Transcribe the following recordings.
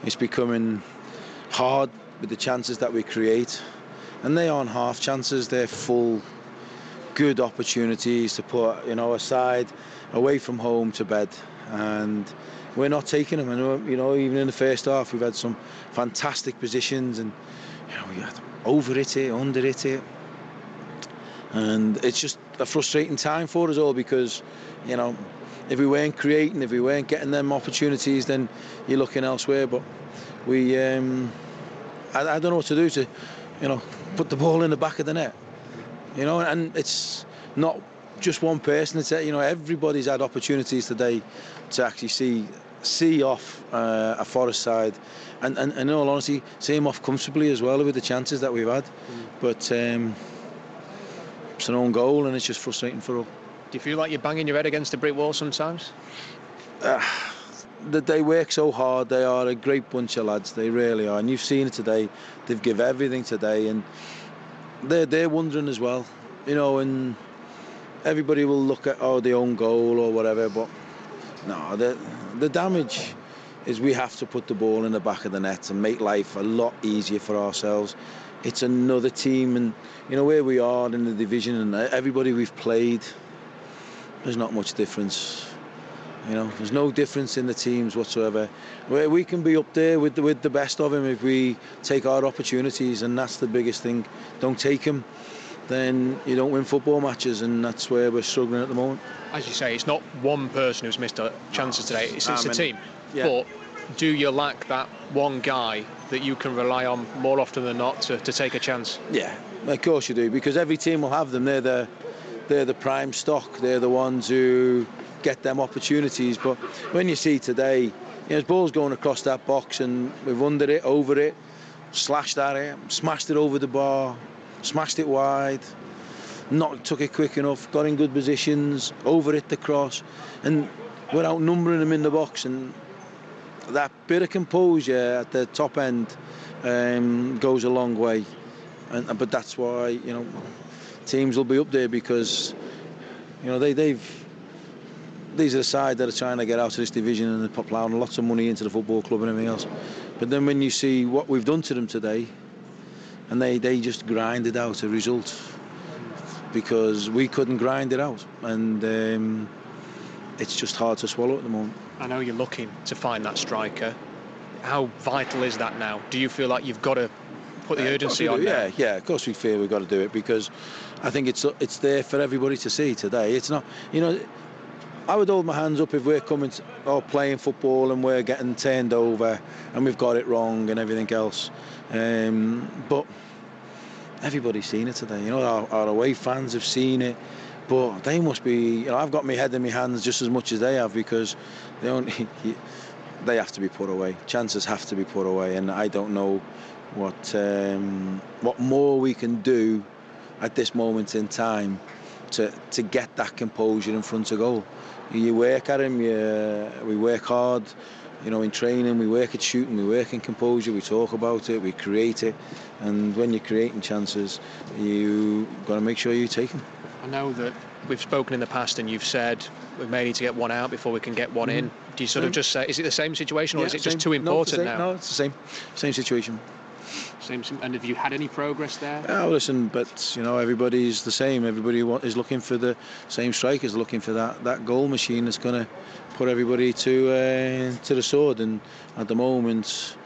It's becoming hard with the chances that we create, and they aren't half chances, they're full good opportunities to put, a side away from home to bed, and we're not taking them. And even in the first half we've had some fantastic positions, and we had over it here, under it here, and it's just a frustrating time for us all, because if we weren't creating, if we weren't getting them opportunities, then you're looking elsewhere. But we I don't know what to do to put the ball in the back of the net, and it's not just one person. It's everybody's had opportunities today to actually see off a Forest side, and in all honesty, see him off comfortably as well with the chances that we've had. But it's an own goal, and it's just frustrating for all. Do you feel like you're banging your head against a brick wall sometimes? They work so hard. They are a great bunch of lads. They really are, and you've seen it today. They've given everything today, and they're wondering as well, and everybody will look at the own goal or whatever, but no, the damage is we have to put the ball in the back of the net and make life a lot easier for ourselves. It's another team, and where we are in the division, and everybody we've played, there's not much difference. There's no difference in the teams whatsoever. We can be up there with the best of them if we take our opportunities, and that's the biggest thing. Don't take them, then you don't win football matches, and that's where we're struggling at the moment. As you say, it's not one person who's missed chances today, it's a team. Yeah. But do you lack that one guy that you can rely on more often than not to take a chance? Yeah, of course you do, because every team will have them. They're the prime stock. They're the ones who get them opportunities. But when you see today, there's balls going across that box, and we've under it, over it, slashed at it, smashed it over the bar, smashed it wide, not took it quick enough, got in good positions, over it the cross, and we're outnumbering them in the box. And that bit of composure at the top end goes a long way. But that's why teams will be up there, because these are the side that are trying to get out of this division, and they're plowing lots of money into the football club and everything else. But then when you see what we've done to them today, and they just grinded out a result because we couldn't grind it out, and it's just hard to swallow at the moment. I know you're looking to find that striker. How vital is that now? Do you feel like you've got to put the urgency on there? Yeah, of course we feel we've got to do it, because I think it's there for everybody to see today. It's not, I would hold my hands up if we're coming or playing football and we're getting turned over and we've got it wrong and everything else. But everybody's seen it today. Our away fans have seen it, but they must be. I've got my head in my hands just as much as they have, because they have to be put away. Chances have to be put away, and I don't know what more we can do at this moment in time to get that composure in front of goal. You work at him, we work hard, in training, we work at shooting, we work in composure, we talk about it, we create it, and when you're creating chances, you got to make sure you take them. I know that we've spoken in the past, and you've said we may need to get one out before we can get one in. Do you sort of just say, is it the same situation, or is it just too important now? No, it's the same situation. And have you had any progress there? Oh, listen, but everybody's the same. Everybody is looking for the same strikers, looking for that goal machine that's going to put everybody to the sword. And at the moment,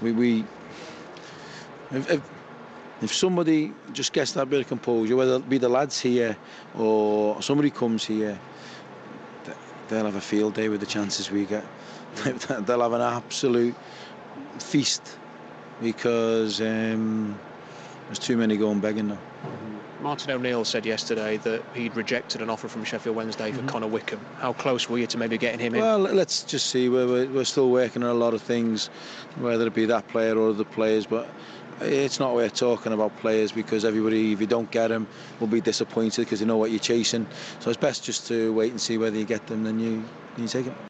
if somebody just gets that bit of composure, whether it be the lads here or somebody comes here, they'll have a field day with the chances we get. They'll have an absolute feast, because there's too many going begging now. Martin O'Neill said yesterday that he'd rejected an offer from Sheffield Wednesday for Connor Wickham. How close were you to maybe getting him in? Well, let's just see. We're still working on a lot of things, whether it be that player or other players, but it's not worth talking about players, because everybody, if you don't get them, will be disappointed because they know what you're chasing. So it's best just to wait and see whether you get them, then you take them.